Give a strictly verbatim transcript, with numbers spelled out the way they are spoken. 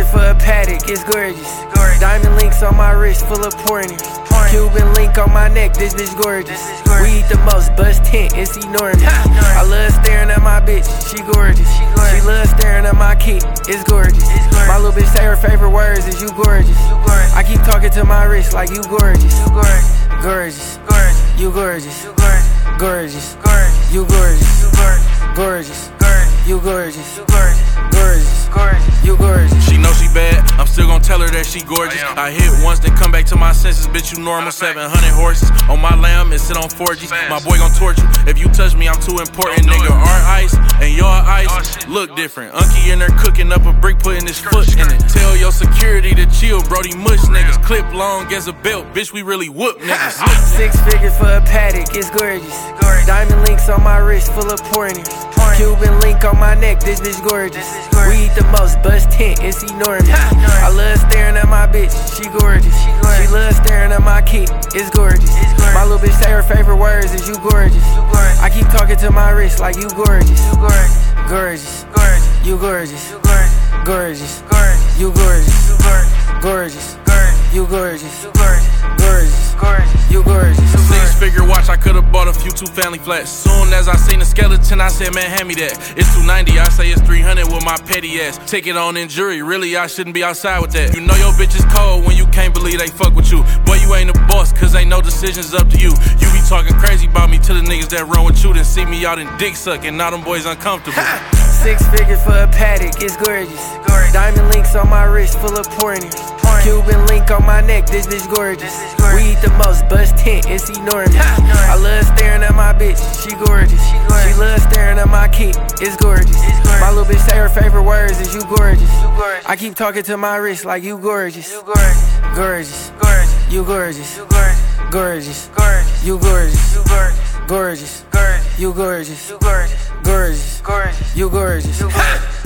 for a paddock, it's gorgeous. Diamond links on my wrist, full of pointers. Cuban link on my neck, this bitch gorgeous. We eat the most, bust tent, it's enormous. I love staring at my bitch, she gorgeous. She loves staring at my kid, it's gorgeous. My little bitch say her favorite words is you gorgeous. I keep talking to my wrist like you gorgeous. Gorgeous, you gorgeous. Gorgeous, you gorgeous. Gorgeous, you gorgeous. Gorgeous, you gorgeous. She know she bad, I'm still gon' tell her that she gorgeous. I hit once, then come back to my senses, bitch, you normal. Seven hundred horses on my lamb and sit on four G. My boy gon' torch you, if you touch me, I'm too important. Nigga, our ice and your ice look different. Unky in there cooking up a brick, putting his foot in it. Tell your security to chill, Brody mush niggas. Clip long as a belt, bitch, we really whoop niggas. Six figures for a paddock, it's gorgeous. Diamond links on my wrist, full of pointers. Cuban link on my neck, this bitch gorgeous. We eat the most, bust tent, it's enormous. I love staring at my bitch, she gorgeous. She loves staring at my kid, it's gorgeous. My little bitch say her favorite words is you gorgeous. I keep talking to my wrist like you gorgeous. Gorgeous, you gorgeous. Gorgeous, you gorgeous. Gorgeous, you gorgeous. Gorgeous, you gorgeous. Six figure watch, I could've bought a few two family flats. Soon as I seen the skeleton, I said, man, hand me that. It's two ninety, I say it's three hundred with my petty ass. Take it on injury, really, I shouldn't be outside with that. You know your bitch is cold when you can't believe they fuck with you. Boy, you ain't a boss, cause ain't no decisions up to you. You be talking crazy about me to the niggas that run with you, then see me out in dick sucking, now them boys uncomfortable. Six figures for a paddock, it's gorgeous. Diamond links on my wrist, full of pointers. Cuban link on my neck, this bitch gorgeous. We eat the most, bust tent, it's enormous. I love staring at my bitch, she gorgeous. She loves staring at my kid, it's gorgeous. My little bitch say her favorite words is you gorgeous. I keep talking to my wrist like you gorgeous. Gorgeous, you gorgeous. Gorgeous, you gorgeous. Gorgeous, you gorgeous. Gorgeous, you gorgeous.